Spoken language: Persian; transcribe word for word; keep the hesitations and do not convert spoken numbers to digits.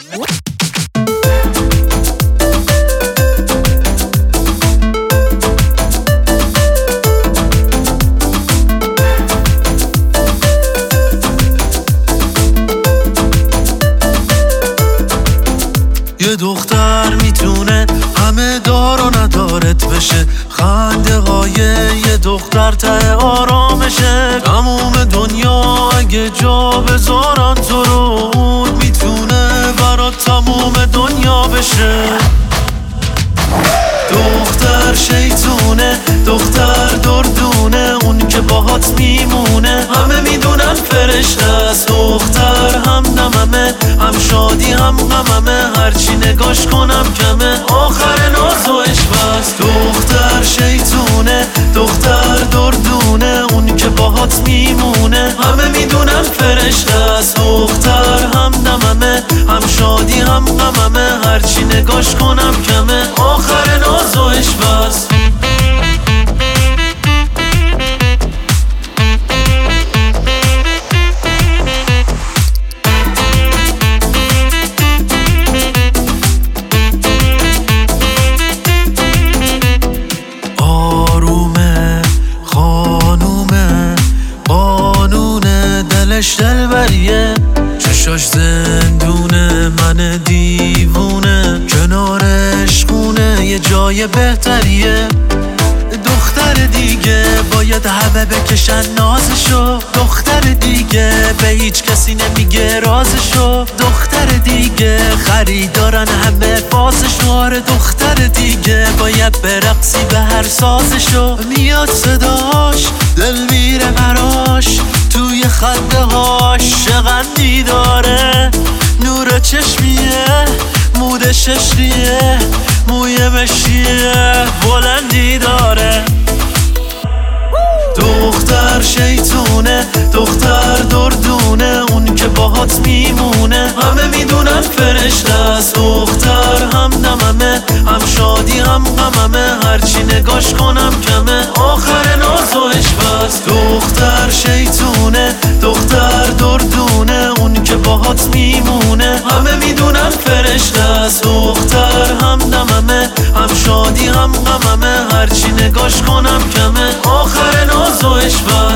یه دختر میتونه همه دار و ندارت بشه، خنده های یه دختر ته آرامشه. تموم دنیا اگه جا بذارن تو رو، اون میتونه برات تموم دنیا بشه. دختر شیطونه، دختر دردونه، اون که باهات میمونه همه میدونن فرشته است. دختر هم نممه، هم شادی هم غممه، هرچی نگاش کنم کمه، آخر ناز و عشقست. دختر شیطونه، دختر دردونه، اون که باهات میمونه همه میدونن فرشته است. دختر هم نممه، هم شادی هم غممه، هرچی نگاش کنم کمه، آخر ناز و عشقست. آرومه خانومه، قانونه، دلش دلبریه، چشاش زندونه، من دیوونه، کنارش خونه یه جای بهتریه. دختر دیگه باید همه بکشن نازشو، دختر دیگه به هیچ کسی نمیگه رازشو، دختر دیگه خریدارن همه بازشو. آره دختر دیگه باید برقصی به هر سازشو، میاد صداش دل میره براش، توی خنده هاش شغندی داره، نور چشمیه، مود ششریه، موی مشیه، بلندی داره. دختر شیطونه، دختر دردونه، اون که باهات میمونه همه میدونن فرشته است. دختر هم نممه، هم شادی هم غممه، هرچی نگاش کنم کمه، آخر ناز و عشقست. دختر شیطونه، دختر دردونه، اون که باهات میمونه همه میدونن فرشته است. دختر هم نممه، هم شادی هم غممه، هرچی نگاش کنم کمه، آخر ناز و عشقست.